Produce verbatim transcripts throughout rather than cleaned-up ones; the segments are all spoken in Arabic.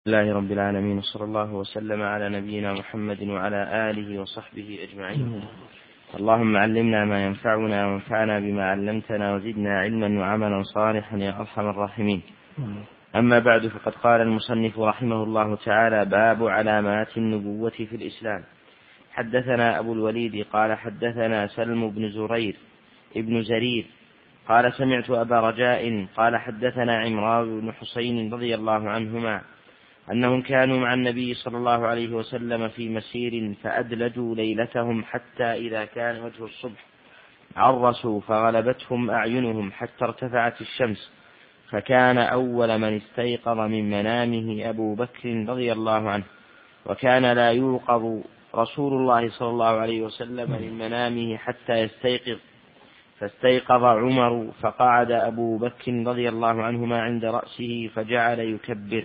الله رب العالمين، صلى الله وسلم على نبينا محمد وعلى آله وصحبه أجمعين. اللهم علمنا ما ينفعنا وانفعنا بما علمتنا وزدنا علما وعملا صالحا يا أرحم الراحمين. أما بعد، فقد قال المصنف رحمه الله تعالى: باب علامات النبوة في الإسلام. حدثنا أبو الوليد قال حدثنا سلم بن زرير ابن زرير قال سمعت أبا رجاء قال حدثنا عمران بن حسين رضي الله عنهما أنهم كانوا مع النبي صلى الله عليه وسلم في مسير فأدلجوا ليلتهم حتى إذا كان وجه الصبح عرسوا فغلبتهم أعينهم حتى ارتفعت الشمس، فكان أول من استيقظ من منامه أبو بكر رضي الله عنه، وكان لا يوقظ رسول الله صلى الله عليه وسلم من منامه حتى يستيقظ، فاستيقظ عمر فقعد أبو بكر رضي الله عنهما عند رأسه فجعل يكبر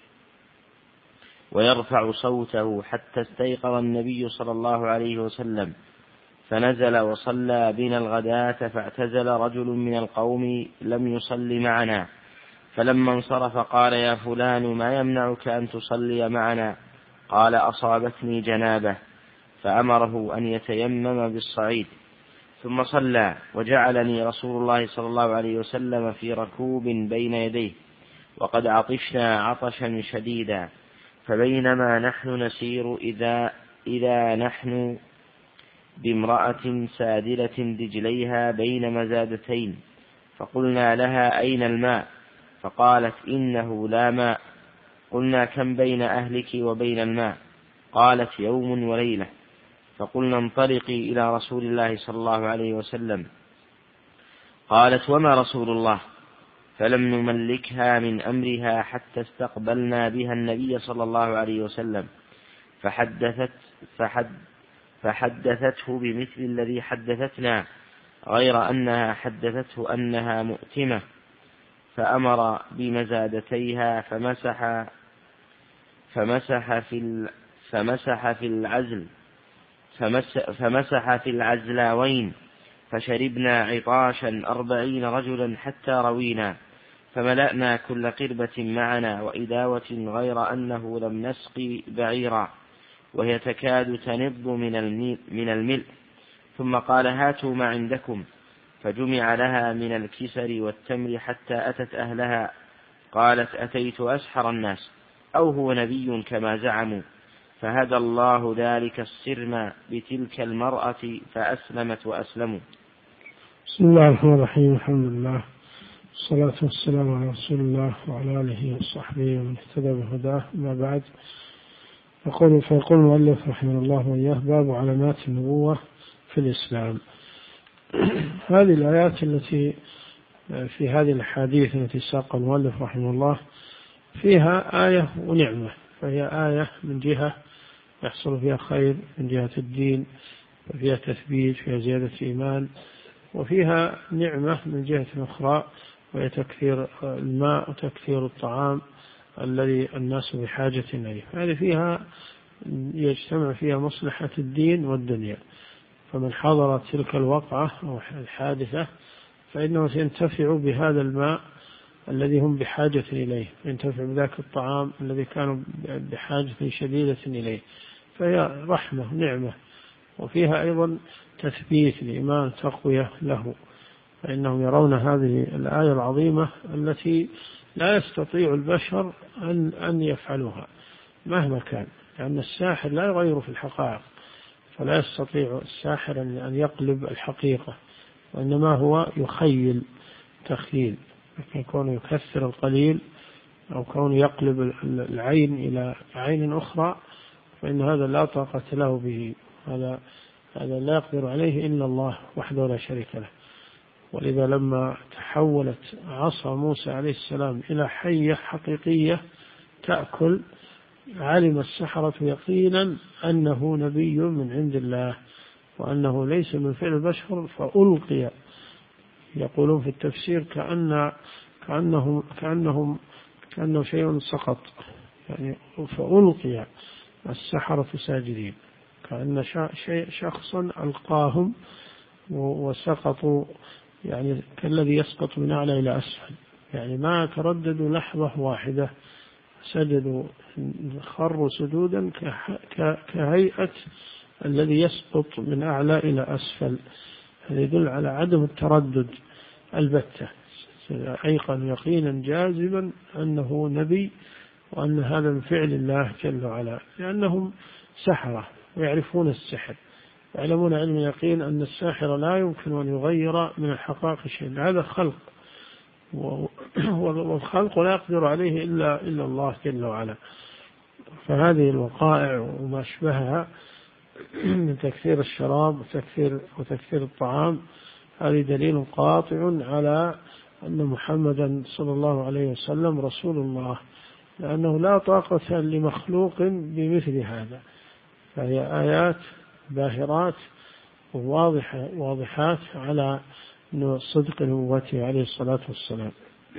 ويرفع صوته حتى استيقظ النبي صلى الله عليه وسلم، فنزل وصلى بنا الغداة، فاعتزل رجل من القوم لم يصل معنا، فلما انصرف قال: يا فلان ما يمنعك أن تصلي معنا؟ قال: أصابتني جنابة، فأمره أن يتيمم بالصعيد، ثم صلى، وجعلني رسول الله صلى الله عليه وسلم في ركوب بين يديه وقد عطشنا عطشا شديدا، فبينما نحن نسير إذا, إذا نحن بامرأة سادلة رجليها بين مزادتين، فقلنا لها: أين الماء؟ فقالت: إنه لا ماء. قلنا: كم بين أهلك وبين الماء؟ قالت: يوم وليلة. فقلنا: انطلقي إلى رسول الله صلى الله عليه وسلم. قالت: وما رسول الله؟ فلم نملكها من أمرها حتى استقبلنا بها النبي صلى الله عليه وسلم، فحدثت فحد فحدثته بمثل الذي حدثتنا، غير أنها حدثته أنها مؤتمة، فأمر بمزادتيها فمسح فمسح في فمسح في العزل فمسح في العزلاوين، فشربنا عطاشا أربعين رجلا حتى روينا، فملأنا كل قربة معنا وإداوة، غير أنه لم نسقي بعيرا وهي تكاد تنض من الملء. ثم قال: هاتوا ما عندكم، فجمع لها من الكسر والتمر حتى أتت أهلها. قالت: أتيت أسحر الناس، أو هو نبي كما زعموا؟ فهدى الله ذلك الصرم بتلك المرأة فأسلمت وأسلموا. بسم الله الرحمن الرحيم. الحمد لله والصلاة والسلام على رسول الله وعلى آله وصحبه ومن اهتدى بهداه. ما بعد، يقول فيقول المؤلف رحمه الله وإياه: باب علامات النبوة في الإسلام. هذه الآيات التي في هذه الحديث التي ساق المؤلف رحمه الله فيها آية ونعمة، فهي آية من جهة يحصل فيها خير من جهة الدين، وفيها تثبيت، فيها زيادة إيمان، وفيها نعمة من جهة أخرى وهي تكثير الماء وتكثير الطعام الذي الناس بحاجة إليه. هذه فيها يجتمع فيها مصلحة الدين والدنيا، فمن حضر تلك الوقعة أو الحادثة فإنه سينتفع بهذا الماء الذي هم بحاجة إليه، ينتفع بذاك الطعام الذي كانوا بحاجة شديدة إليه، فهي رحمة نعمة. وفيها أيضا تثبيت الإيمان، تقوية له، فإنهم يرون هذه الآية العظيمة التي لا يستطيع البشر أن, أن يفعلوها مهما كان، لأن الساحر لا يغير في الحقائق، فلا يستطيع الساحر أن يقلب الحقيقة، وإنما هو يخيل تخيل، لكن كونه يكثر القليل أو كونه يقلب العين إلى عين أخرى فإن هذا لا طاقة له به، هذا هذا لا يقدر عليه إلا الله وحده لا شريك له. ولذا لما تحولت عصا موسى عليه السلام إلى حية حقيقية تأكل، علم السحرة يقينا أنه نبي من عند الله وأنه ليس من فعل البشر، فألقي. يقولون في التفسير كأن كأنهم كأنهم كأنه شيء سقط، يعني فألقي السحرة ساجدين، كأن شيء شخصا ألقاهم وسقطوا، يعني كالذي يسقط من أعلى إلى أسفل، يعني ما ترددوا لحظة واحدة سجدوا خروا سجودا كهيئة الذي يسقط من أعلى إلى أسفل. هذا يدل على عدم التردد البتة، أيقن يقينا جازما أنه نبي وأن هذا من فعل الله جل وعلا، لأنهم سحرة ويعرفون السحر، يعلمون علم اليقين أن الساحر لا يمكن أن يغير من الحقائق شيء، هذا خلق، والخلق لا يقدر عليه إلا إلا الله جل وعلا. فهذه الوقائع وما أشبهها من تكثير الشراب وتكثير, وتكثير الطعام هذه دليل قاطع على أن محمدا صلى الله عليه وسلم رسول الله، لأنه لا طاقة لمخلوق بمثل هذا، فهي آيات باهرات وواضحة واضحات على صدق نبوته عليه الصلاة والسلام.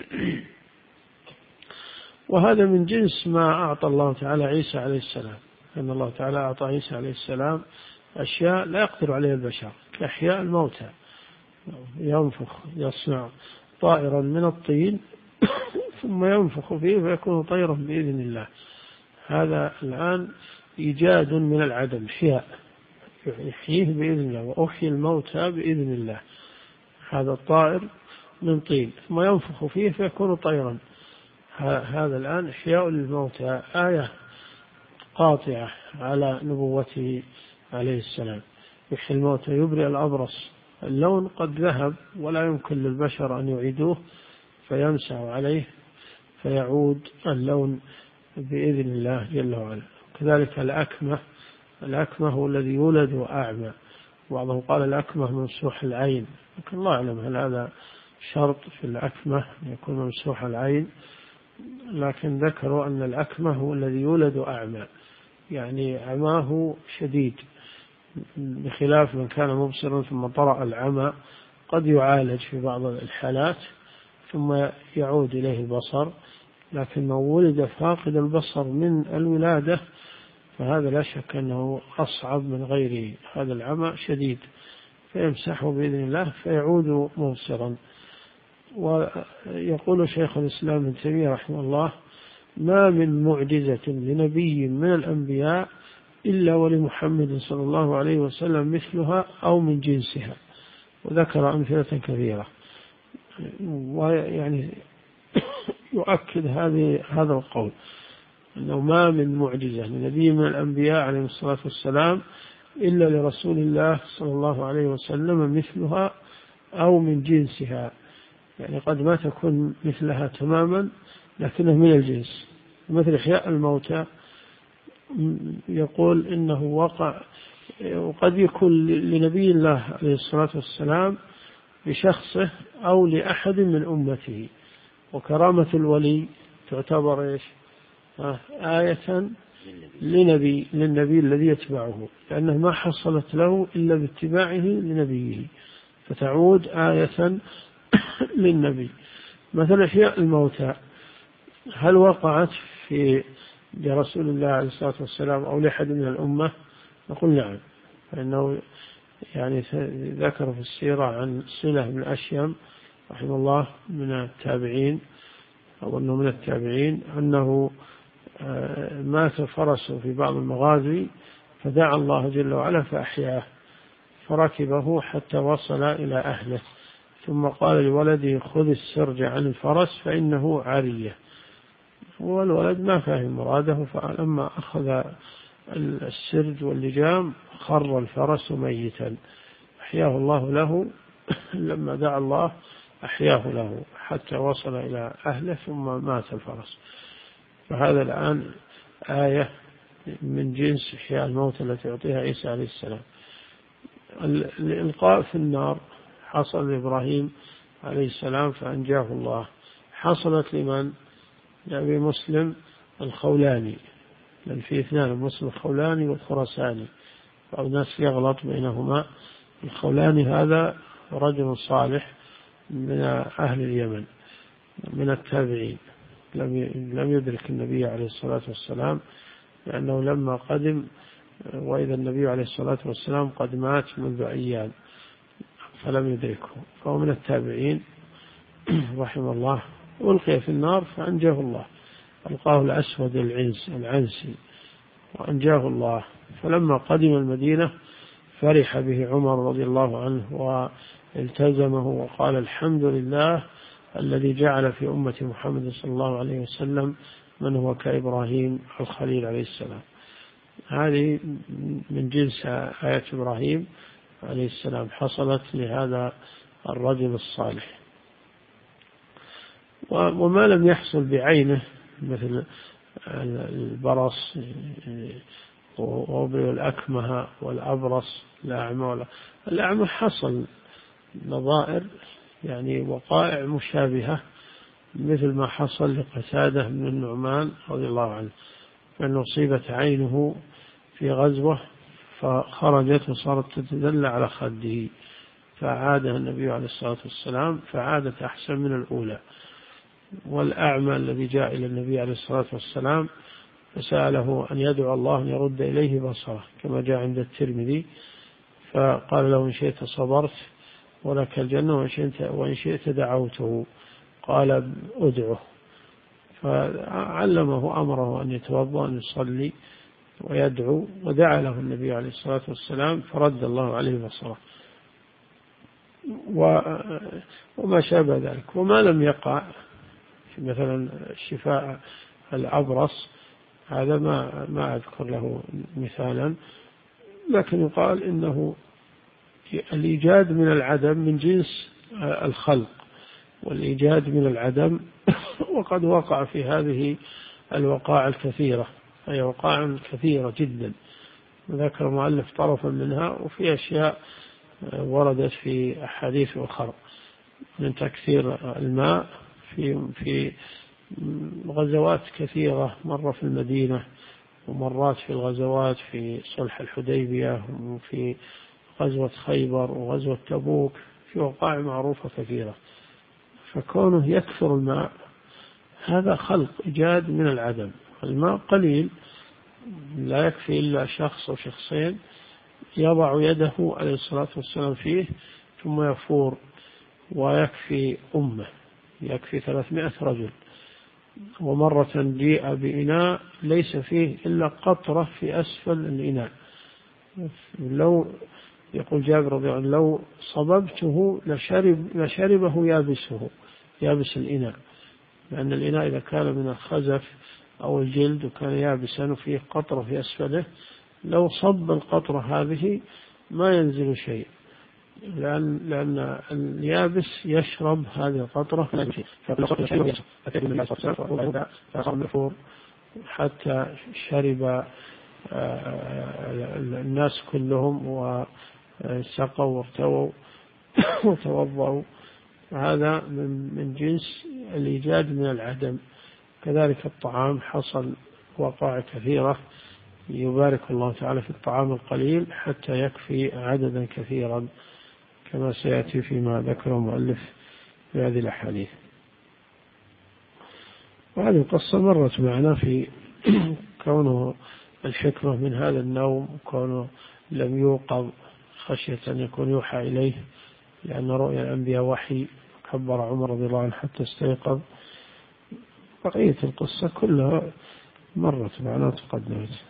وهذا من جنس ما أعطى الله تعالى عيسى عليه السلام، أن الله تعالى أعطى عيسى عليه السلام أشياء لا يقدر عليها البشر كأحياء الموتى، ينفخ يصنع طائرا من الطين ثم ينفخ فيه فيكون طيرا بإذن الله. هذا الآن إيجاد من العدم، إحياء يحييه بإذن الله، وأحيي الموتى بإذن الله. هذا الطائر من طين ثم ينفخ فيه فيكون طيرا، هذا الآن إحياء للموتى، آية قاطعة على نبوته عليه السلام. يحيي الموتى يبرئ الأبرص، اللون قد ذهب ولا يمكن للبشر أن يعيدوه فيمسح عليه فيعود اللون بإذن الله جل وعلا. كذلك الأكمة، الأكمة هو الذي يولد أعمى، بعضهم قال الأكمة ممسوح العين، لكن الله أعلم هل هذا شرط في الأكمة يكون ممسوح العين، لكن ذكروا أن الأكمة هو الذي يولد أعمى، يعني عماه شديد، بخلاف من كان مبصرا ثم طرأ العمى قد يعالج في بعض الحالات ثم يعود إليه البصر، لكن من ولد فاقد البصر من الولادة فهذا لا شك أنه أصعب من غيره، هذا العمى شديد فيمسحه بإذن الله فيعود مبصرا. ويقول شيخ الإسلام ابن تيمية رحمه الله: ما من معجزة لنبي من الأنبياء إلا ولمحمد صلى الله عليه وسلم مثلها أو من جنسها، وذكر أمثلة كثيرة. ويعني يؤكد هذه هذا القول أنه ما من معجزة لنبي من الأنبياء عليه الصلاة والسلام إلا لرسول الله صلى الله عليه وسلم مثلها أو من جنسها، يعني قد ما تكون مثلها تماما لكنه من الجنس. مثل إحياء الموتى يقول إنه وقع، وقد يكون لنبي الله عليه الصلاة والسلام بشخصه أو لأحد من أمته. وكرامة الولي تعتبر إيش؟ آية لنبي للنبي الذي يتبعه، لأنه ما حصلت له إلا باتباعه لنبيه، فتعود آية للنبي. مثل إحياء الموتى هل وقعت في رسول الله عليه الصلاة والسلام أو لأحد من الأمة؟ نقول نعم، فإنه يعني ذكر في السيرة عن صلة بن أشيم رحمه الله من التابعين أو أنه من التابعين أنه مات فرسه في بعض المغازي فدعا الله جل وعلا فأحياه، فركبه حتى وصل إلى أهله، ثم قال لولده: خذ السرج عن الفرس فإنه عارية. والولد ما فهم مراده، فلما أخذ السرج واللجام خر الفرس ميتا، أحياه الله له لما دعا الله أحياه له حتى وصل إلى أهله ثم مات الفرس. فهذا الآن آية من جنس إحياء الموت التي يعطيها عيسى عليه السلام. الإلقاء في النار حصل لإبراهيم عليه السلام فأنجاه الله، حصلت لمن؟ لأبي مسلم الخولاني، لأن في اثنان، مسلم الخولاني والخرساني، بعض الناس يغلط بينهما. الخولاني هذا رجل صالح من أهل اليمن من التابعين، لم يدرك النبي عليه الصلاة والسلام، لأنه لما قدم وإذا النبي عليه الصلاة والسلام قد مات منذ أيام فلم يدركه، فهو من التابعين رحمه الله، ألقي في النار فأنجاه الله. ألقاه الأسود العنس العنسي وأنجاه الله. فلما قدم المدينة فرح به عمر رضي الله عنه والتزمه وقال الحمد لله الذي جعل في أمة محمد صلى الله عليه وسلم من هو كإبراهيم الخليل عليه السلام. هذه من جنس آية إبراهيم عليه السلام حصلت لهذا الرجل الصالح. وما لم يحصل بعينه مثل البرص والأكمه والأبرص الأعمى الأعمى حصل نظائر يعني وقائع مشابهة مثل ما حصل لقتادة بن النعمان رضي الله عنه أنه أصيبت عينه في غزوة فخرجت وصارت تتدلى على خده فعادها النبي عليه الصلاة والسلام فعادت أحسن من الأولى. والأعمى الذي جاء إلى النبي عليه الصلاة والسلام فسأله أن يدعو الله أن يرد إليه بصره كما جاء عند الترمذي فقال له إن شئت صبرت ولك الجنة وإن شئت دعوته قال أدعه فعلمه أمره أن يتوضأ أن يصلي ويدعو ودعا له النبي عليه الصلاة والسلام فرد الله عليه بصره وما شابه ذلك. وما لم يقع مثلا شفاء الأبرص هذا ما ما أذكر له مثالا، لكن يقال إنه الإيجاد من العدم من جنس الخلق والإيجاد من العدم وقد وقع في هذه الوقائع الكثيرة، هي وقائع كثيرة جدا ذكر المؤلف طرفا منها وفي أشياء وردت في أحاديث أخرى من تكثير الماء في في غزوات كثيرة مرة في المدينة ومرات في الغزوات في صلح الحديبية وفي غزوة خيبر وغزوة تبوك في وقائع معروفة كثيرة. فكونه يكثر الماء هذا خلق إيجاد من العدم. الماء قليل لا يكفي إلا شخص أو شخصين يضع يده عليه الصلاة والسلام فيه ثم يفور ويكفي أمة يكفي ثلاثمائة رجل. ومرة جيء بإناء ليس فيه إلا قطرة في أسفل الإناء لو يقول جابر رضي الله عنه لو صببته لشرب لشربه يابسه يابس الإناء لأن الإناء إذا كان من الخزف أو الجلد وكان يابسا وفيه قطرة في أسفله لو صب القطرة هذه ما ينزل شيء لأن, لأن اليابس يشرب هذه القطرة فصار مفور حتى شرب الناس كلهم وسقوا وارتووا وتوضأوا. هذا من جنس الإيجاد من العدم. كذلك الطعام حصل وقائع كثيرة يبارك الله تعالى في الطعام القليل حتى يكفي عددا كثيرا كما سيأتي فيما ذكر المؤلف في هذه الأحاديث. وهذه القصة مرت معنا في كونه الحكمة من هذا النوم وكونه لم يوقظ خشية أن يكون يوحى إليه لأن رؤيا الأنبياء وحي كبر عمر رضي الله عنه حتى استيقظ. بقية القصة كلها مرت معنا تقدمت.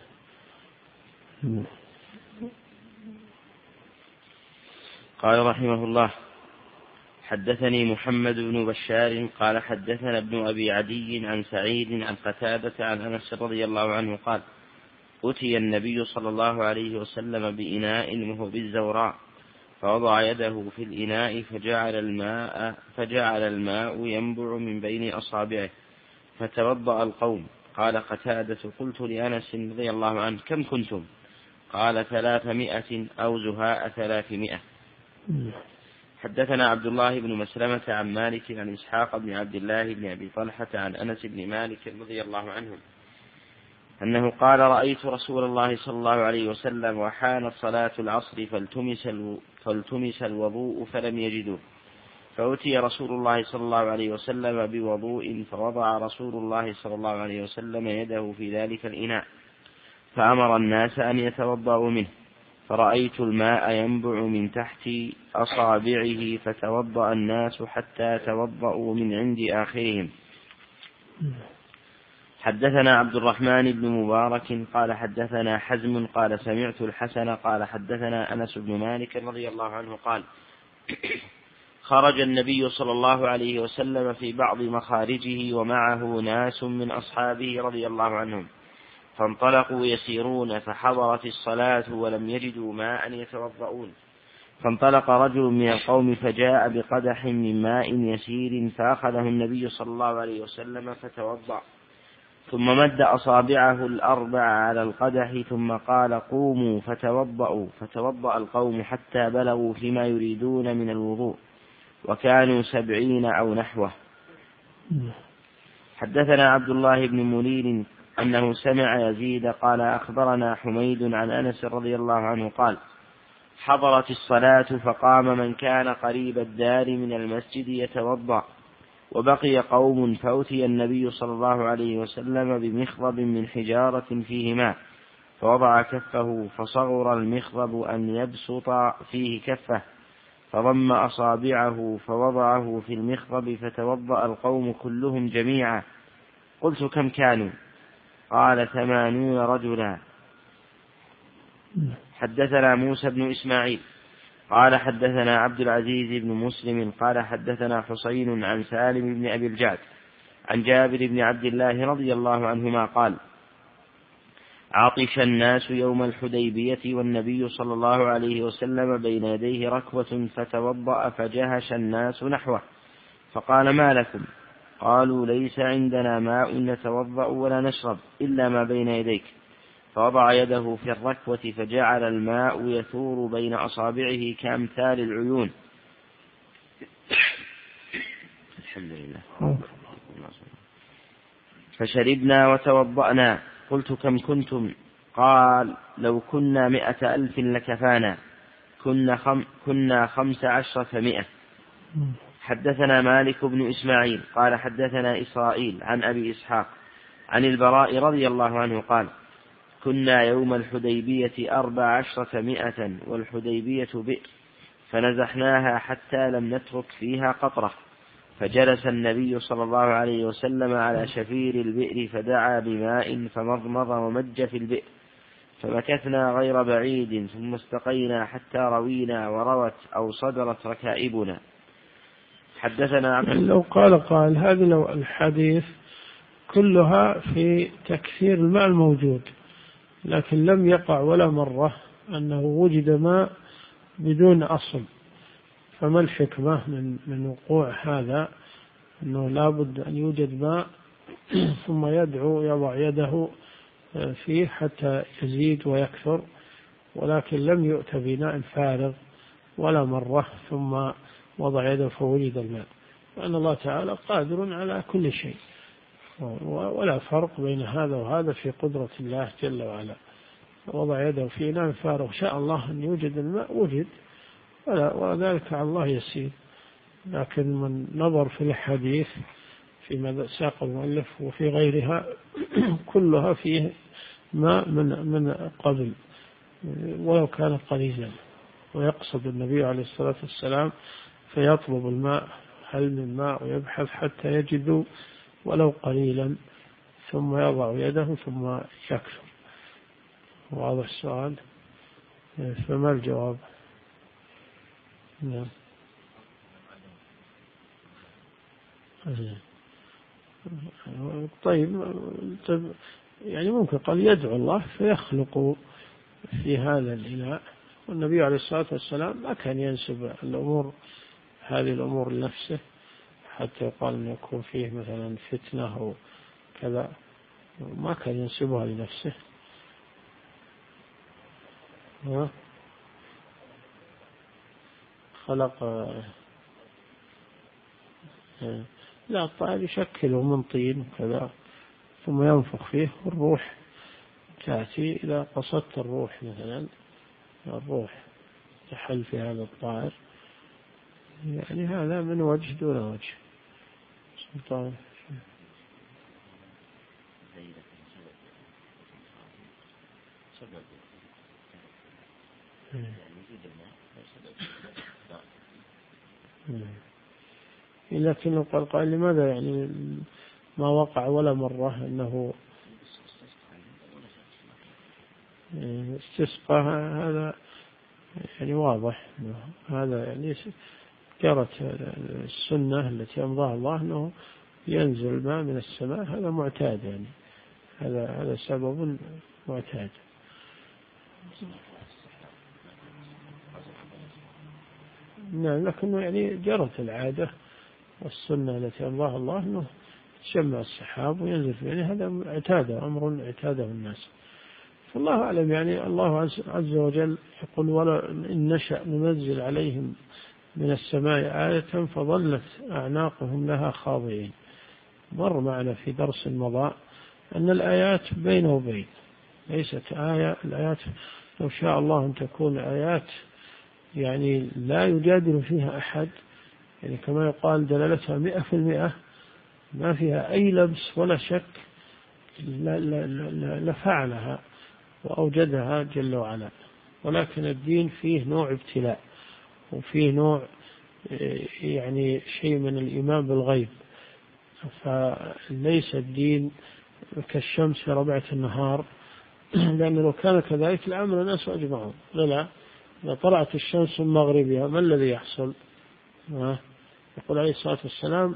قال رحمه الله حدثني محمد بن بشار قال حدثنا ابن أبي عدي عن سعيد عن قتادة عن أنس رضي الله عنه قال أتي النبي صلى الله عليه وسلم بإناء وهو بالزوراء فوضع يده في الإناء فجعل الماء, فجعل الماء ينبع من بين أصابعه فتوضأ القوم. قال قتادة قلت لأنس رضي الله عنه كم كنتم؟ قال ثلاثمائة أو زهاء ثلاثمائة. حدثنا عبد الله بن مسلمة عن مالك عن إسحاق بن عبد الله بن أبي طلحة عن أنس بن مالك رضي الله عنه أنه قال رأيت رسول الله صلى الله عليه وسلم وحانت صلاة العصر فالتمس, الو... فالتمس الوضوء فلم يجدوا فأتي رسول الله صلى الله عليه وسلم بوضوء فوضع رسول الله صلى الله عليه وسلم يده في ذلك الإناء فأمر الناس أن يتوضأوا منه فرأيت الماء ينبع من تحت أصابعه فتوضأ الناس حتى توضأوا من عند آخرهم. حدثنا عبد الرحمن بن مبارك قال حدثنا حزم قال سمعت الحسن قال حدثنا أنس بن مالك رضي الله عنه قال خرج النبي صلى الله عليه وسلم في بعض مخارجه ومعه ناس من أصحابه رضي الله عنهم، فانطلقوا يسيرون فحضرت الصلاة ولم يجدوا ماء يتوضؤون، فانطلق رجل من القوم فجاء بقدح من ماء يسير فأخذه النبي صلى الله عليه وسلم فتوضأ، ثم مد أصابعه الأربع على القدح ثم قال قوموا فتوضأوا، فتوضأ القوم حتى بلغوا فيما يريدون من الوضوء، وكانوا سبعين أو نحوه. حدثنا عبد الله بن منير أنه سمع يزيد قال أخبرنا حميد عن أنس رضي الله عنه قال حضرت الصلاة فقام من كان قريب الدار من المسجد يتوضأ، وبقي قوم فأتي النبي صلى الله عليه وسلم بمخضب من حجارة فيه ماء فوضع كفه فصغر المخضب أن يبسط فيه كفه، فضم أصابعه فوضعه في المخضب فتوضأ القوم كلهم جميعا. قلت كم كانوا؟ قال ثمانون رجلا. حدثنا موسى بن إسماعيل قال حدثنا عبد العزيز بن مسلم قال حدثنا حسين عن سالم بن أبي الجعد عن جابر بن عبد الله رضي الله عنهما قال عطش الناس يوم الحديبية والنبي صلى الله عليه وسلم بين يديه ركوة فتوضأ فجهش الناس نحوه، فقال ما لكم؟ قالوا ليس عندنا ماء نتوضأ ولا نشرب إلا ما بين يديك، فوضع يده في الركوة فجعل الماء يثور بين أصابعه كأمثال العيون. الحمد لله. فشربنا وتوضأنا. قلت كم كنتم؟ قال لو كنا مئة ألف لكفانا، كنا, خم كنا خمس عشرة مئة. حدثنا مالك بن إسماعيل قال حدثنا إسرائيل عن أبي إسحاق عن البراء رضي الله عنه قال كنا يوم الحديبية أربع عشرة مئة والحديبية بئر، فنزحناها حتى لم نترك فيها قطرة، فجلس النبي صلى الله عليه وسلم على شفير البئر فدعا بماء فمضمض ومج في البئر، فمكثنا غير بعيد ثم استقينا حتى روينا وروت أو صدرت ركائبنا. حدثنا يعني لو قال قال هذه لو الحديث كلها في تكثير الماء الموجود، لكن لم يقع ولا مرة أنه وجد ماء بدون أصل، فما الحكمة من من وقوع هذا؟ أنه لابد أن يوجد ماء ثم يدعو يضع يده فيه حتى يزيد ويكثر، ولكن لم يؤت بناء فارغ ولا مرة ثم وضع يده فوجد الماء، وأن الله تعالى قادر على كل شيء، ولا فرق بين هذا وهذا في قدرة الله جل وعلا. وضع يده في إناء فارغ شاء الله أن يوجد الماء وجد، وذلك على الله يسير. لكن من نظر في الحديث في ساق المؤلف وفي غيرها كلها فيه ماء من من قبل ولو كان قليلا، ويقصد النبي عليه الصلاة والسلام فيطلب الماء هل من ماء ويبحث حتى يجد ولو قليلا ثم يضع يده ثم يكثر. واضح السؤال؟ فما الجواب؟ نعم. طيب يعني ممكن قال يدعو الله فيخلق في هذا الإناء، والنبي عليه الصلاة والسلام ما كان ينسب الأمور هذه الأمور لنفسه حتى يقال أن يكون فيه مثلا فتنة أو كذا، ما كان ينسبها لنفسه. خلق لا الطائر يشكله من طين وكذا ثم ينفخ فيه والروح تأتي. إذا قصدت الروح مثلا الروح تحل في هذا الطائر، يعني هذا من وجه دون وجه. سلطان لكنه قال قال لماذا يعني ما وقع ولا مرة أنه استسقى، هذا يعني واضح، هذا يعني جرت السنة التي أمضاها الله أنه ينزل ماء من السماء، هذا معتاد، يعني هذا هذا سبب معتاد. نعم، لكنه يعني جرت العادة والسنة التي أمضاها الله أنه تجمع السحاب وينزل فيه، يعني هذا اعتاده، أمر اعتاده الناس. فالله أعلم، يعني الله عز وجل يقول: ولا إن نشأ ننزل عليهم من السماء آية فظلت أعناقهم لها خاضعين. مر معنا في درس مضى أن الآيات بين وبين، ليست آية. الآيات لو شاء الله أن تكون آيات يعني لا يجادل فيها أحد، يعني كما يقال دلالتها مئة في المئة، ما فيها أي لبس ولا شك، لفعلها وأوجدها جل وعلا. ولكن الدين فيه نوع ابتلاء، وفيه نوع يعني شيء من الإيمان بالغيب. فليس الدين كالشمس في ربعة النهار، لأنه لو كان كذلك لأمر الناس أجمعون. لا، إذا طلعت الشمس من مغربها ما الذي يحصل؟ يقول عليه الصلاة والسلام: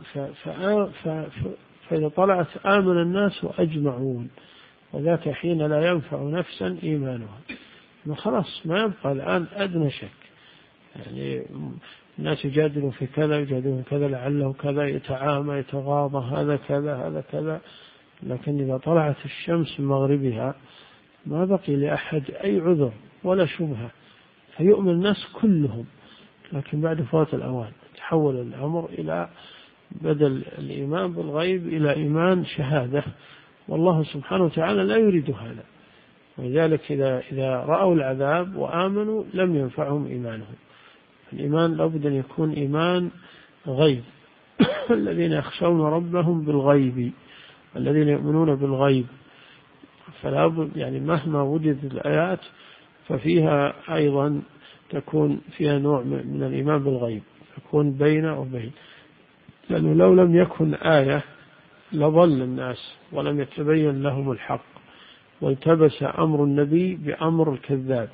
فإذا طلعت آمن الناس وأجمعون، وذاك حين لا ينفع نفسا إيمانها. خلاص ما يبقى الآن أدنى شك، يعني الناس يجادلوا في كذا، يجادلوا في كذا، لعله كذا، يتعامى، يتغاضى، هذا كذا، هذا كذا. لكن إذا طلعت الشمس من مغربها ما بقي لأحد أي عذر ولا شبهة، فيؤمن الناس كلهم. لكن بعد فوات الأوان تحول الأمر إلى بدل الإيمان بالغيب إلى إيمان شهادة، والله سبحانه وتعالى لا يريد هذا. ولذلك إذا إذا رأوا العذاب وآمنوا لم ينفعهم إيمانهم. الإيمان لابد أن يكون إيمان غيب. الذين يخشون ربهم بالغيب، الذين يؤمنون بالغيب. فلا بد يعني مهما وجدت الآيات ففيها أيضا تكون فيها نوع من الإيمان بالغيب، تكون بين وبين. لأنه لو لم يكن آية لضل الناس ولم يتبين لهم الحق، والتبس أمر النبي بأمر الكذاب.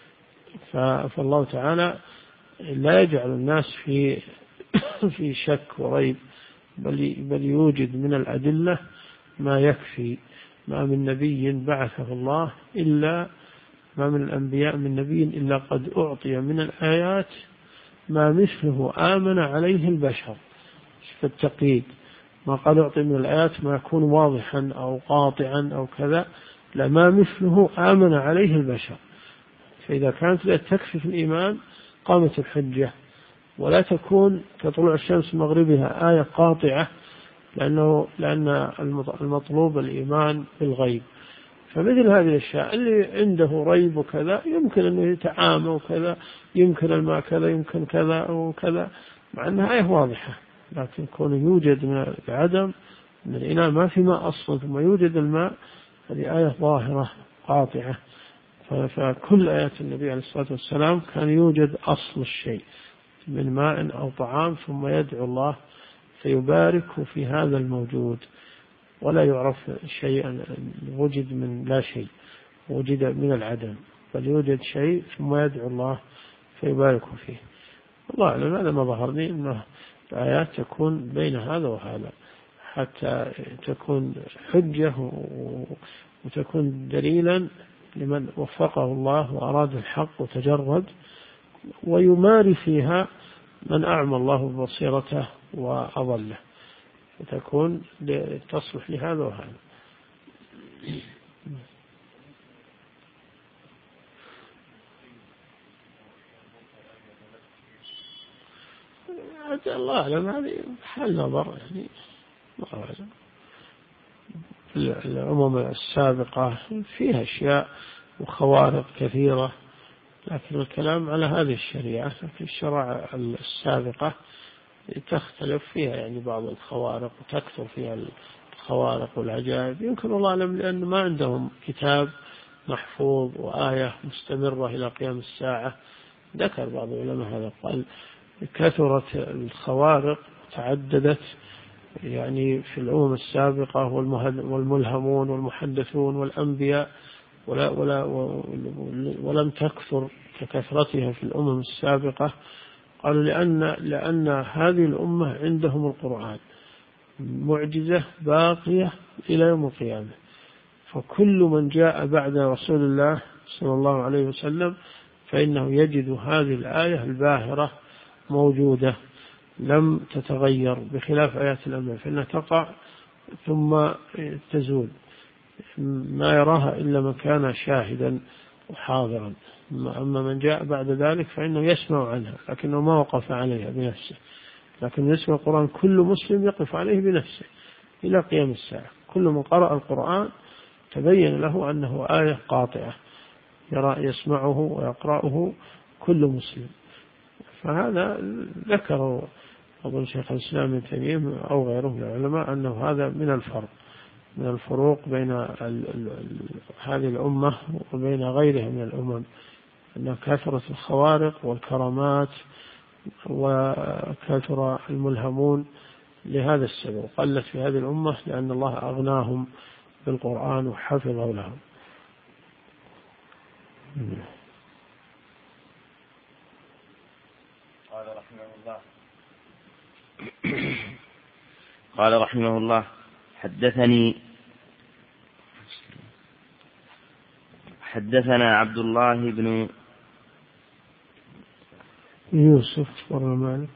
فالله تعالى لا يجعل الناس في في شك وريب، بل بل يوجد من الأدلة ما يكفي. ما من نبي بعثه الله إلا ما من الأنبياء من نبي إلا قد أعطي من الآيات ما مثله آمن عليه البشر. فالتقييد ما قد أعطي من الآيات ما يكون واضحا أو قاطعا أو كذا، لما مثله آمن عليه البشر. فإذا كانت لا تكفي في الإيمان قامت الحجة، ولا تكون كطلوع الشمس مغربها آية قاطعة، لأنه لأن المطلوب الإيمان بالغيب. فمثل هذه الأشياء اللي عنده ريب وكذا يمكن أنه يتعامى وكذا، يمكن الماء كذا، يمكن كذا وكذا، مع أنها آية واضحة. لكن كون يوجد من العدم، من الإناء ما في ماء أصلا ثم يوجد الماء، هذه آية ظاهرة قاطعة. فكل آيات النبي عليه الصلاة والسلام كان يوجد أصل الشيء من ماء أو طعام، ثم يدعو الله فيبارك في هذا الموجود، ولا يعرف شيئا وجد من لا شيء، وجد من العدم، بل يوجد شيء ثم يدعو الله فيبارك فيه. الله أعلم. هذا ما ظهرني أنه الآيات تكون بين هذا وهذا حتى تكون حجة وتكون دليلا لمن وفقه الله وأراد الحق وتجرد، ويماري فيها من أعمى الله بصيرته وأضله، وتكون تصلح لهذا وهذا. الله أعلم، هذه حل نظر، يعني الله أعلم. الأمم السابقة فيها أشياء وخوارق كثيرة، لكن الكلام على هذه الشريعة. في الشرائع السابقة تختلف فيها يعني بعض الخوارق، وتكثر فيها الخوارق والعجائب. يمكن الله أعلم لأن ما عندهم كتاب محفوظ وآية مستمرة إلى قيام الساعة. ذكر بعض العلماء هذا، قال كثرت الخوارق، تعددت، يعني في الأمم السابقة والملهمون والمحدثون والأنبياء ولا ولا ولم تكثر ككثرتها في الأمم السابقة. قالوا لأن لأن هذه الأمة عندهم القرآن معجزة باقية إلى يوم القيامة، فكل من جاء بعد رسول الله صلى الله عليه وسلم فإنه يجد هذه الآية الباهرة موجودة لم تتغير، بخلاف آيات الأنبياء فإنها تقع ثم تزول، ما يراها إلا من كان شاهدا وحاضرا. أما من جاء بعد ذلك فإنه يسمع عنها لكنه ما وقف عليها بنفسه، لكن يسمع القرآن كل مسلم يقف عليه بنفسه إلى قيام الساعة. كل من قرأ القرآن تبين له أنه آية قاطعة يرى يسمعه ويقرأه كل مسلم. فهذا ذكره أظن شيخ الإسلام ابن تيمية أو غيره من العلماء أنه هذا من الفرق من الفروق بين هذه الأمة وبين غيرها من الأمم، أن كثرة الخوارق والكرامات وكثر الملهمون لهذا السبب، قلت في هذه الأمة لأن الله أغناهم بالقرآن وحفظه لهم. قال رحمه الله قال رحمه الله حدثني حدثنا عبد الله بن يوسف ورمال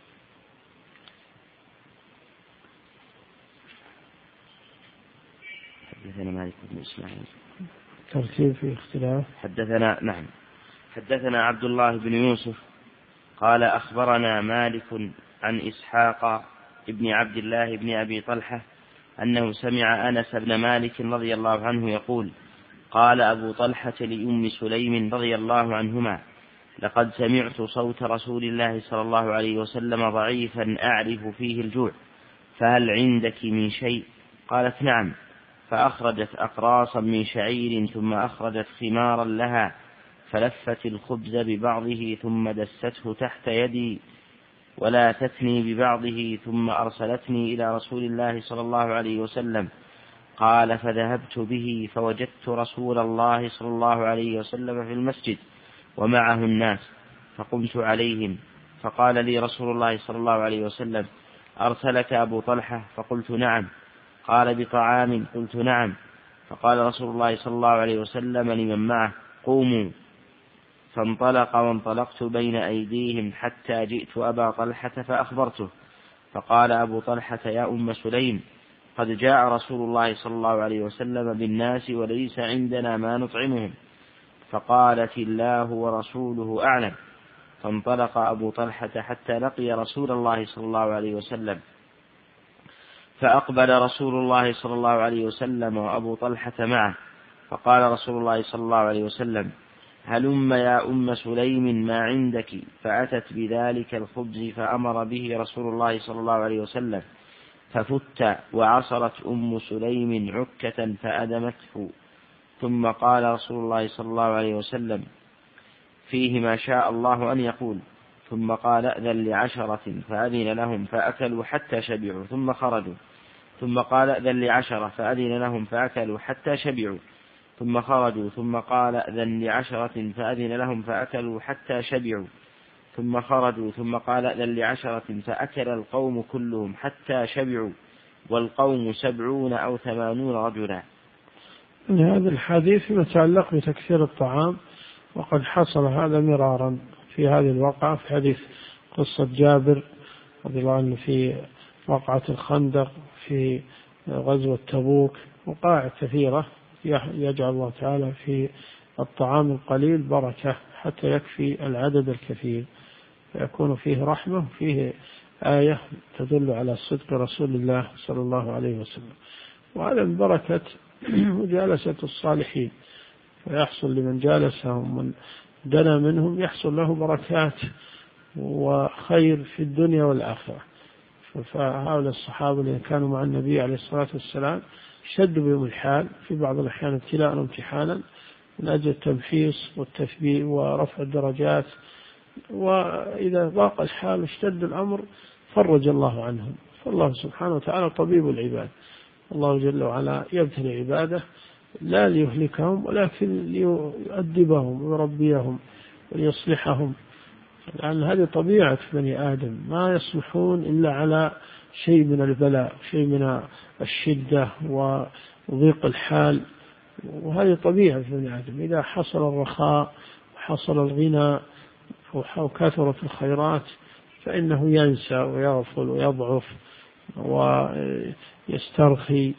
حدثنا مالك بن إسماعيل ترتيب في اختلاف. حدثنا نعم حدثنا عبد الله بن يوسف قال أخبرنا مالك عن إسحاق ابن عبد الله بن أبي طلحة أنه سمع أنس بن مالك رضي الله عنه يقول قال أبو طلحة لأم سليم رضي الله عنهما لقد سمعت صوت رسول الله صلى الله عليه وسلم ضعيفا أعرف فيه الجوع، فهل عندك من شيء؟ قالت نعم، فأخرجت أقراصا من شعير ثم أخرجت خمارا لها فلفت الخبز ببعضه ثم دسته تحت يدي ولا تثني ببعضه ثم أرسلتني إلى رسول الله صلى الله عليه وسلم. قال فذهبت به فوجدت رسول الله صلى الله عليه وسلم في المسجد ومعه الناس فقمت عليهم، فقال لي رسول الله صلى الله عليه وسلم أرسلك أبو طلحة؟ فقلت نعم. قال بطعام؟ قلت نعم. فقال رسول الله صلى الله عليه وسلم لمن معه قوموا، فانطلق وانطلقت بين أيديهم حتى جئت أبا طلحة فأخبرته، فقال أبو طلحة يا أم سليم قد جاء رسول الله صلى الله عليه وسلم بالناس وليس عندنا ما نطعمهم. فقالت الله ورسوله أعلم. فانطلق أبو طلحة حتى لقي رسول الله صلى الله عليه وسلم، فأقبل رسول الله صلى الله عليه وسلم وأبو طلحة معه، فقال رسول الله صلى الله عليه وسلم هلم يا أم سليم ما عندك؟ فأتت بذلك الخبز فأمر به رسول الله صلى الله عليه وسلم، ففت وعصرت أم سليم عكة فأدمته، ثم قال رسول الله صلى الله عليه وسلم فيه ما شاء الله أن يقول، ثم قال أذن لعشرة فأذن لهم فأكلوا حتى شبعوا ثم خرجوا، ثم قال أذن لعشرة فأذن لهم فأكلوا حتى شبعوا ثم خرجوا، ثم قال أذن لعشرة فأذن لهم فأكلوا حتى شبعوا ثم خرجوا، ثم قال أذن لعشرة فأكل القوم كلهم حتى شبعوا، والقوم سبعون أو ثمانون رجلا. هذا الحديث يتعلق بتكثير الطعام، وقد حصل هذا مرارا في هذه الوقعة، في حديث قصة جابر رضي الله عنه في وقعة الخندق، في غزوة تبوك، وقائع كثيرة يجعل الله تعالى في الطعام القليل بركة حتى يكفي العدد الكثير، فيكون فيه رحمة، فيه آية تدل على صدق رسول الله صلى الله عليه وسلم. وهذا من بركة مجالسة الصالحين، فيحصل لمن جالسهم من دنا منهم يحصل له بركات وخير في الدنيا والآخرة. فهؤلاء الصحابة الذين كانوا مع النبي عليه الصلاة والسلام شدوا بهم الحال، في بعض الأحيان ابتلاء وامتحانا من أجل التمحيص والتثبيت ورفع الدرجات، وإذا ضاق الحال واشتد الأمر فرج الله عنهم، فالله سبحانه وتعالى طبيب العباد. الله جل وعلا يبتلي عباده لا ليهلكهم ولكن ليؤدبهم ويربيهم وليصلحهم، لأن هذه طبيعة بني آدم، ما يصلحون إلا على شيء من البلاء، شيء من الشدة وضيق الحال، وهذه طبيعة بني آدم. إذا حصل الرخاء وحصل الغنى وكثرت الخيرات فإنه ينسى ويغفل ويضعف ويسترخي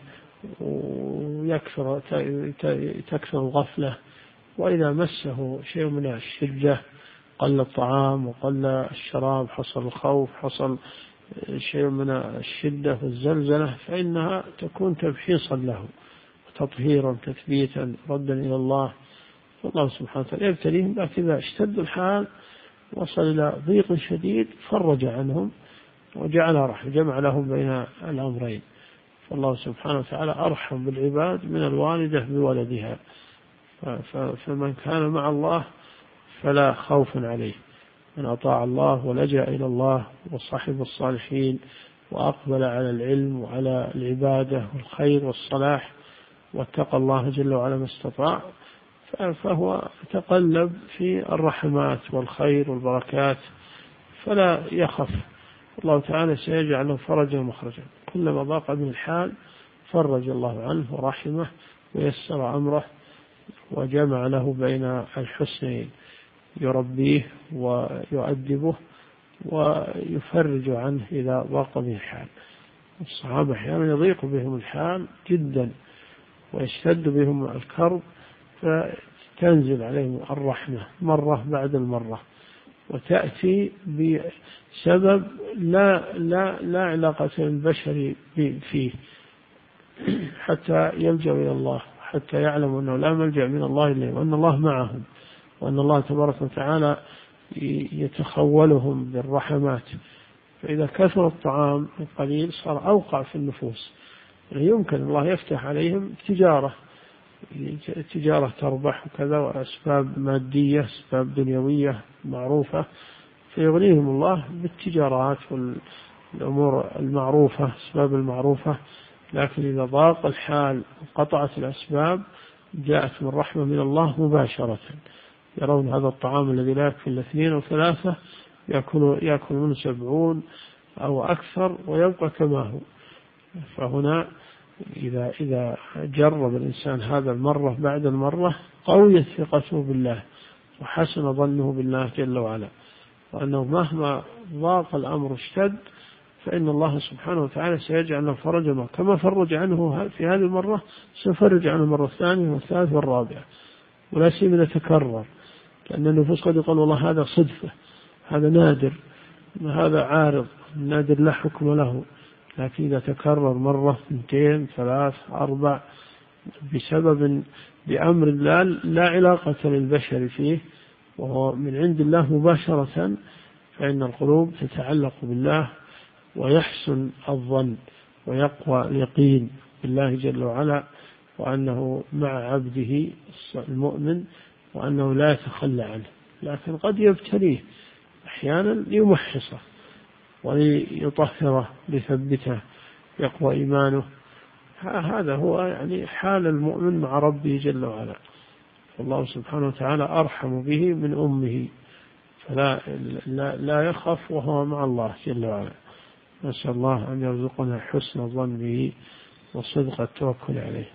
ويكثر تكثر الغفلة. وإذا مسه شيء من الشدة قل الطعام وقل الشراب، حصل الخوف، حصل شيء من الشدة والزلزلة، فإنها تكون تبحيصا له وتطهيرا تثبيتا ردا إلى الله. فالله سبحانه وتعالى يبتليهم، لكن إذا اشتد الحال وصل إلى ضيق شديد فرج عنهم وجعل رحمة، جمع لهم بين الأمرين. فالله سبحانه وتعالى أرحم بالعباد من الوالدة بولدها. فمن كان مع الله فلا خوف عليه، من أطاع الله ولجأ إلى الله وصحب الصالحين وأقبل على العلم وعلى العبادة والخير والصلاح واتقى الله جل وعلا ما استطاع، فهو تقلب في الرحمات والخير والبركات فلا يخف. الله تعالى سيجعل له فرجا ومخرجا، كلما ضاق من الحال فرج الله عنه ورحمه ويسر أمره وجمع له بين الحسنين، يربيه ويؤدبه ويفرج عنه إذا ضاق به الحال. الصحابة أحيانا يضيق بهم الحال جدا ويشتد بهم الكرب، فتنزل عليهم الرحمة مرة بعد المرة، وتأتي بسبب لا, لا, لا علاقة البشر فيه، حتى يلجأ إلى الله، حتى يعلم أنه لا ملجأ من الله إلا وأن الله معهم، وأن الله تبارك وتعالى يتخولهم بالرحمات. فإذا كثر الطعام القليل صار أوقع في النفوس، يمكن الله يفتح عليهم تجارة تجارة تربح وكذا، وأسباب مادية أسباب دنيوية معروفة، فيغنيهم الله بالتجارات والأمور المعروفة أسباب المعروفة. لكن إذا ضاق الحال وقطعت الأسباب جاءت من رحمة من الله مباشرة، يرون هذا الطعام الذي لا يكفي الاثنين أو ثلاثة يأكل, يأكل منه سبعون أو أكثر ويبقى كما هو. فهنا إذا, إذا جرب الإنسان هذا المرة بعد المرة قويت ثقته بالله وحسن ظنه بالله جل وعلا، وأنه مهما ضاق الأمر اشتد فإن الله سبحانه وتعالى سيجعل له فرجا، كما فرج عنه في هذه المرة سيفرج عنه المرة الثانية والثالثة والرابعة، ولا سيما يتكرر، لأن النفوس قد يقول والله هذا صدفة، هذا نادر، هذا عارض نادر لا حكم له. لكن إذا تكرر مرة اثنتين ثلاث أربع بسبب بأمر الله لا علاقة للبشر فيه وهو من عند الله مباشرة، فإن القلوب تتعلق بالله ويحسن الظن ويقوى اليقين بالله جل وعلا، وأنه مع عبده المؤمن وأنه لا يتخلى عنه. لكن قد يبتليه أحيانا ليمحصه وليطهره ليثبته يقوى إيمانه. هذا هو يعني حال المؤمن مع ربه جل وعلا، والله سبحانه وتعالى أرحم به من أمه، فلا لا, لا يخف وهو مع الله جل وعلا. نسأل الله أن يرزقنا حسن الظن به وصدق التوكل عليه.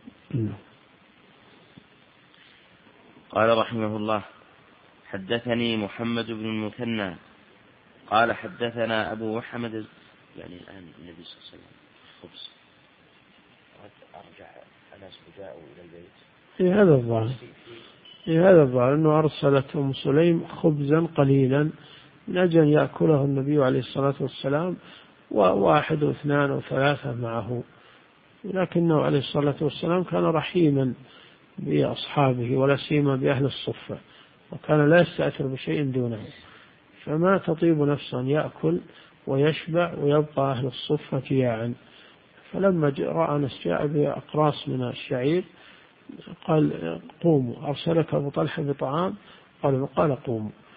قال رحمه الله: حدثني محمد بن المثنى قال حدثنا أبو محمد، يعني الآن النبي صلى الله عليه وسلم خبز أرجع الناس بداءوا إلى البيت في هذا الظاهر في هذا الظاهر أنه أرسلت أم سليم خبزا قليلا من أجل أن يأكله النبي عليه الصلاة والسلام وواحد واثنان وثلاثة معه، لكنه عليه الصلاة والسلام كان رحيما بأصحابه ولا سيما بأهل الصفة، وكان لا يستأثر بشيء دونه، فما تطيب نفسه أن يأكل ويشبع ويبقى أهل الصفة جياعا. فلما رأى ناس جاء بأقراص من الشعير قال قوموا، أرسلك أبو طلحة بطعام، قال قال قوموا،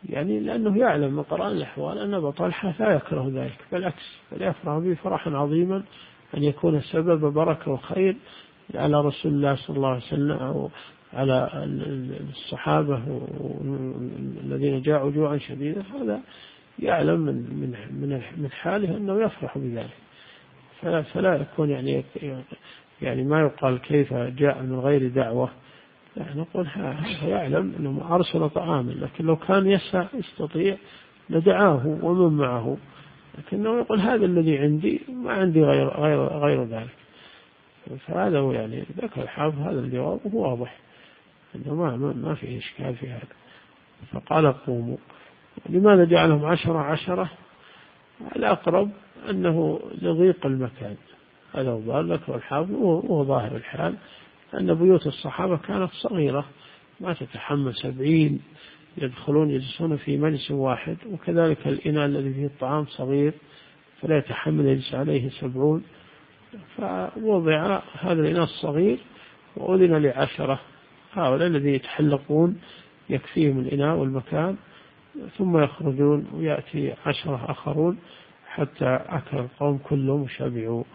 يعني لأنه يعلم من قرآن الأحوال أن أبا طلحة لا يكره ذلك، بالعكس بل يفرح به فرحا عظيما أن يكون سبب بركة وخير على رسول الله صلى الله عليه وسلم أو على الصحابة الذين جاءوا جوعا شديدا. هذا يعلم من من من حاله أنه يفرح بذلك، فلا, فلا يكون يعني يعني ما يقال كيف جاء من غير دعوة، لا نقول يعلم أنه أرسل طعاما، لكن لو كان يسع يستطيع لدعاه ومن معه، لكنه يقول هذا الذي عندي ما عندي غير غير غير ذلك. فهذا هو يعني ذكر الحافظ هذا الجواب هو واضح أنه ما ما فيه إشكال في هذا. فقال قوموا. لماذا جعلهم عشرة عشرة؟ الأقرب أنه لضيق المكان، هذا هو ذكر الحافظ وهو ظاهر الحال أن بيوت الصحابة كانت صغيرة ما تتحمل سبعين يدخلون يجلسون في مجلس واحد، وكذلك الإناء الذي فيه الطعام صغير فلا يتحمل يجلس عليه سبعون، فوضع هذا الإناء الصغير وأذن لعشرة هؤلاء الذين يتحلقون يكفيهم الإناء والمكان، ثم يخرجون ويأتي عشرة آخرون حتى أكل القوم كلهم وشبعوا.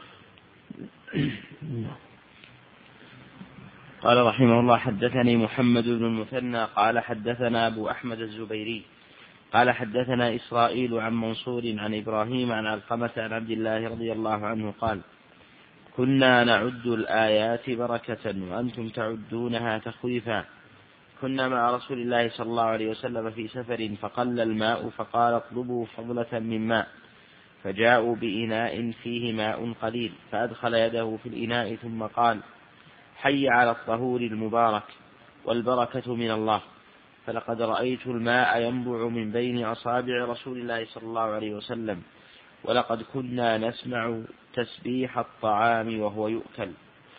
قال رحمه الله حدثني محمد بن المثنى قال حدثنا أبو أحمد الزبيري قال حدثنا إسرائيل عن منصور عن إبراهيم عن علقمة عن عبد الله رضي الله عنه قال كنا نعد الآيات بركة وأنتم تعدونها تخويفا. كنا مع رسول الله صلى الله عليه وسلم في سفر فقل الماء فقال اطلبوا فضلة من ماء، فجاءوا بإناء فيه ماء قليل فأدخل يده في الإناء ثم قال حي على الطهور المبارك والبركة من الله، فلقد رأيت الماء ينبع من بين أصابع رسول الله صلى الله عليه وسلم، ولقد كنا نسمع تسبيح الطعام وهو يؤكل.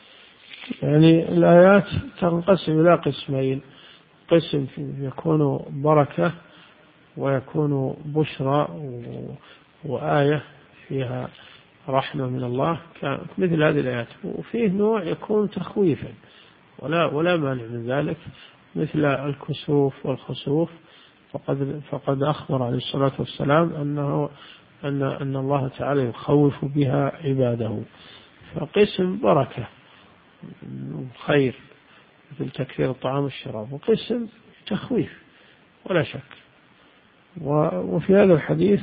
يعني الآيات تنقسم إلى قسمين، قسم يكون بركة ويكون بشرى وآية فيها رحمة من الله مثل هذه الآيات، وفيه نوع يكون تخويفا ولا ولا مانع من ذلك مثل الكسوف والخسوف، فقد فقد أخبر عليه الصلاة والسلام أنه أن أن الله تعالى يخوف بها عباده، فقسم بركة خير مثل تكثير الطعام والشراب، وقسم تخويف ولا شك. وفي هذا الحديث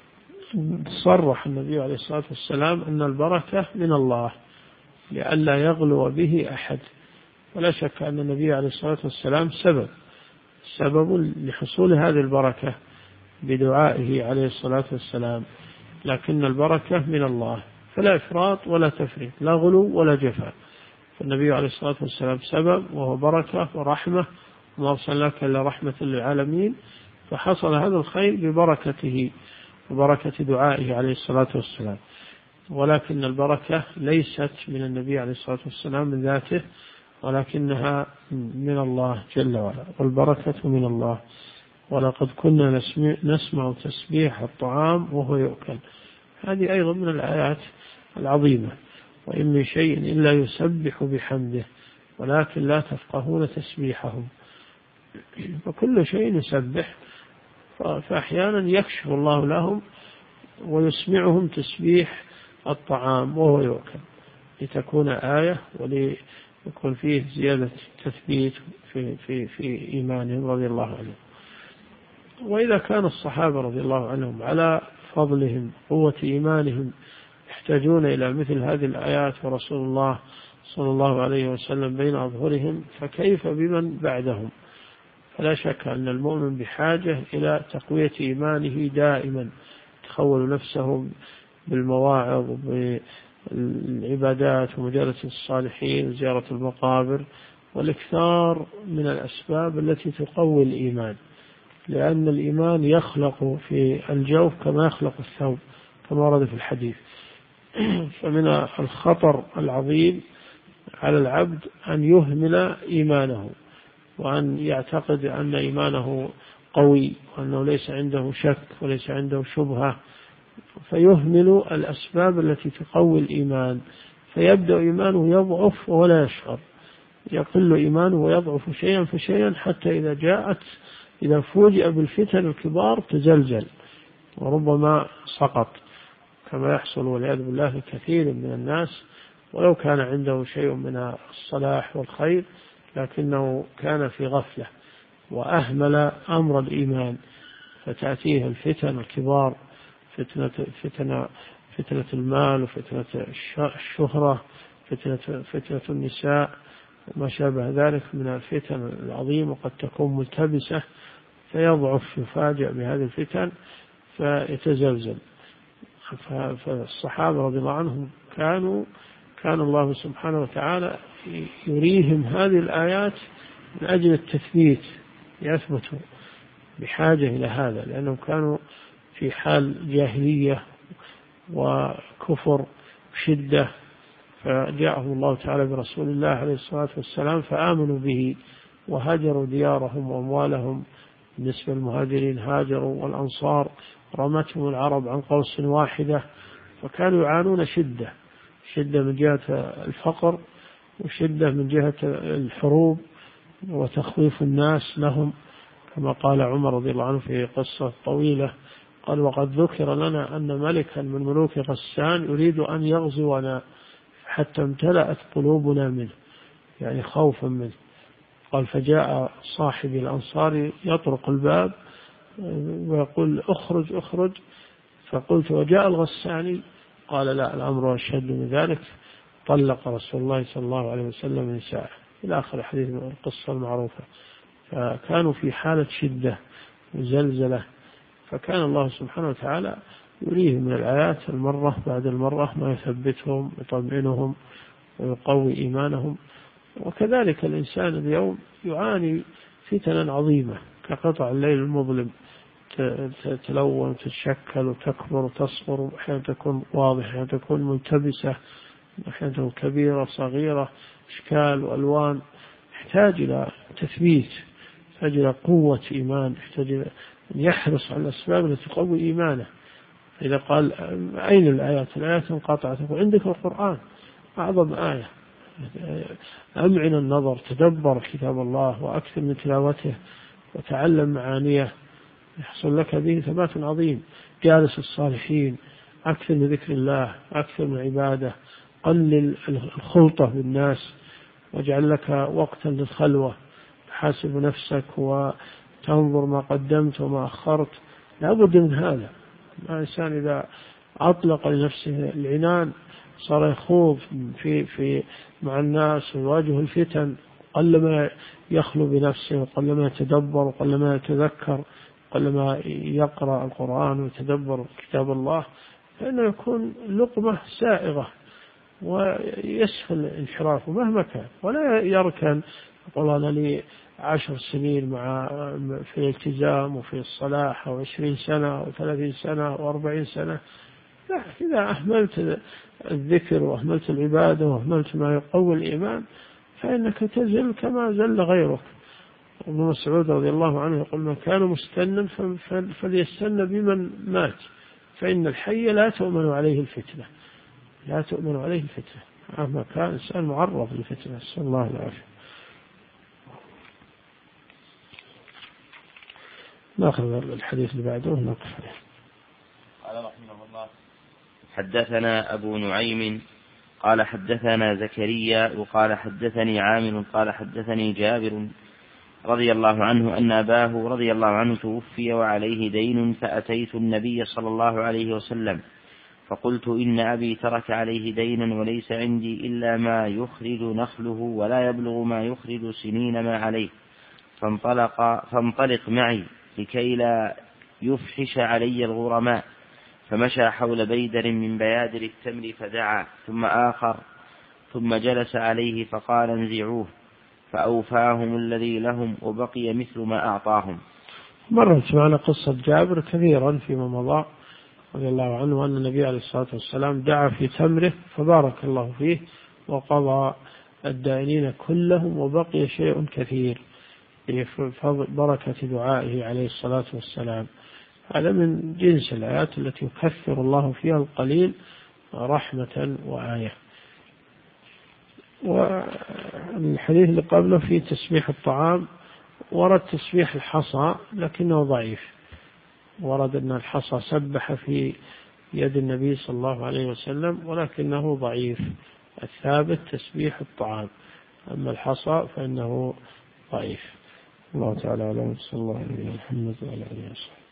صرح النبي عليه الصلاة والسلام أن البركة من الله لئلا يغلو به أحد، ولا شك أن النبي عليه الصلاة والسلام سبب سبب لحصول هذه البركة بدعائه عليه الصلاة والسلام، لكن البركة من الله فلا إفراط ولا تفريط، لا غلو ولا جفاء، فالنبي عليه الصلاة والسلام سبب وهو بركة ورحمة وما أرسلناك إلا رحمة للعالمين، فحصل هذا الخير ببركته وبركة دعائه عليه الصلاة والسلام. ولكن البركة ليست من النبي عليه الصلاة والسلام من ذاته، ولكنها من الله جل وعلا، والبركة من الله. ولقد كنا نسمع تسبيح الطعام وهو يؤكل، هذه أيضا من الآيات العظيمة. وإن من شيء إلا يسبح بحمده ولكن لا تفقهون تسبيحهم، وكل شيء يسبح، فأحيانا يكشف الله لهم ويسمعهم تسبيح الطعام وهو يؤكل لتكون آية وليكون فيه زيادة تثبيت في, في, في إيمانهم رضي الله عنهم. وإذا كان الصحابة رضي الله عنهم على فضلهم قوة إيمانهم يحتاجون إلى مثل هذه الآيات ورسول الله صلى الله عليه وسلم بين أظهرهم، فكيف بمن بعدهم؟ فلا شك أن المؤمن بحاجة إلى تقوية إيمانه دائما، تخول نفسه بالمواعظ وبالعبادات ومجالسة الصالحين وزيارة المقابر والإكثار من الأسباب التي تقوي الإيمان، لأن الإيمان يخلق في الجوف كما يخلق الثوب كما ورد في الحديث. فمن الخطر العظيم على العبد أن يهمل إيمانه وأن يعتقد أن إيمانه قوي وأنه ليس عنده شك وليس عنده شبهة، فيهمل الأسباب التي تقوي الإيمان، فيبدأ إيمانه يضعف ولا يشعر، يقل إيمانه ويضعف شيئا فشيئا حتى إذا جاءت إذا فوجئ بالفتن الكبار تزلزل وربما سقط، كما يحصل والعياذ بالله لكثير من الناس ولو كان عنده شيء من الصلاح والخير لكنه كان في غفلة وأهمل أمر الإيمان، فتأتيه الفتن الكبار، فتنة, فتنة, فتنة المال وفتنة الشهرة، فتنة, فتنة النساء وما شابه ذلك من الفتن العظيمة، قد تكون ملتبسة فيضعف يفاجأ بهذه الفتن فيتزلزل. فالصحابة رضي الله عنهم كانوا كان الله سبحانه وتعالى يريهم هذه الآيات من أجل التثبيت، يثبتوا بحاجة إلى هذا، لأنهم كانوا في حال جاهلية وكفر شدة، فجاءهم الله تعالى برسول الله عليه الصلاة والسلام فآمنوا به وهاجروا ديارهم وأموالهم. بالنسبة للمهاجرين هاجروا، والأنصار رمتهم العرب عن قوس واحدة، فكانوا يعانون شدة شدة من جهة الفقر وشدة من جهة الحروب وتخويف الناس لهم، كما قال عمر رضي الله عنه في قصة طويلة قال: وقد ذكر لنا أن ملكا من ملوك غسان يريد أن يغزونا حتى امتلأت قلوبنا منه، يعني خوفا منه. قال: فجاء صاحب الأنصار يطرق الباب ويقول: أخرج أخرج. فقلت: وجاء الغساني؟ قال: لا، الأمر أشد من ذلك. طلق رسول الله صلى الله عليه وسلم نساءه، إلى آخر حديث القصة المعروفة. فكانوا في حالة شدة وزلزلة، فكان الله سبحانه وتعالى يريهم من الآيات المرة بعد المرة ما يثبتهم يطمئنهم ويقوي إيمانهم. وكذلك الإنسان اليوم يعاني فتنا عظيمة كقطع الليل المظلم، تتلون وتتشكل وتكبر وتصغر، وأحيانا تكون واضحة، أحيانا تكون ملتبسة، أحيانا تكون كبيرة صغيرة، أشكال وألوان. يحتاج إلى تثبيت، يحتاج إلى قوة إيمان، يحتاج إلى أن يحرص على الأسباب التي تقوي إيمانه. إذا قال: أين الآيات؟ الآيات انقطعت. عندك القرآن أعظم آية، أمعن النظر، تدبر كتاب الله وأكثر من تلاوته وتعلم معانيه، يحصل لك به ثبات عظيم. جالس الصالحين، أكثر من ذكر الله، أكثر من عبادة، قلل الخلطة بالناس، واجعل لك وقتا للخلوة، تحاسب نفسك وتنظر ما قدمت وما أخرت. لا بد من هذا. الإنسان إذا أطلق لنفسه العنان صار يخوض في في مع الناس ويواجه الفتن، قلما يخلو بنفسه وقلما يتدبر وقلما يتذكر قلما يقرأ القرآن ويتدبر كتاب الله، فإنه يكون لقمة سائغة ويسهل انحرافه مهما كان، ولا يركن يقول: أنا لي عشر سنين مع في الالتزام وفي الصلاح أو عشرين سنة أو ثلاثين سنة أو أربعين سنة. لا، إذا أهملت الذكر وأهملت العبادة وأهملت ما يقوي الإيمان فإنك تزل كما زل غيرك. ابن مسعود رضي الله عنه يقول: من كان مستنا فليستن بمن مات، فإن الحي لا تؤمن عليه الفتنة، لا تؤمن عليه الفتنة، مهما كان إنسان معرض للفتنة، نسأل الله العافية. نأخذ الحديث اللي بعده ونقف عليه. قال رحمه الله: حدثنا أبو نعيم قال حدثنا زكريا وقال حدثني عامر قال حدثني جابر رضي الله عنه أن أباه رضي الله عنه توفي وعليه دين، فأتيت النبي صلى الله عليه وسلم فقلت: إن أبي ترك عليه دينا وليس عندي إلا ما يخرج نخله ولا يبلغ ما يخرج سنين ما عليه، فانطلق فانطلق معي لكي لا يفحش علي الغرماء. فمشى حول بيدر من بيادر التمر فدعا، ثم آخر، ثم جلس عليه فقال: انزعوه، فأوفاهم الذي لهم وبقي مثل ما أعطاهم. مرت معنا قصة جابر كثيرا فيما مضى رضي الله عنه أن النبي عليه الصلاة والسلام دعا في تمره فبارك الله فيه وقضى الدائنين كلهم وبقي شيء كثير ببركة دعائه عليه الصلاة والسلام. هذا من جنس الآيات التي يكثر الله فيها القليل رحمة وآية. والحديث اللي قبله في تسبيح الطعام ورد تسبيح الحصى لكنه ضعيف، ورد أن الحصى سبح في يد النبي صلى الله عليه وسلم ولكنه ضعيف. الثابت تسبيح الطعام، أما الحصى فإنه ضعيف. الله تعالى أعلم. صلى الله عليه وسلم.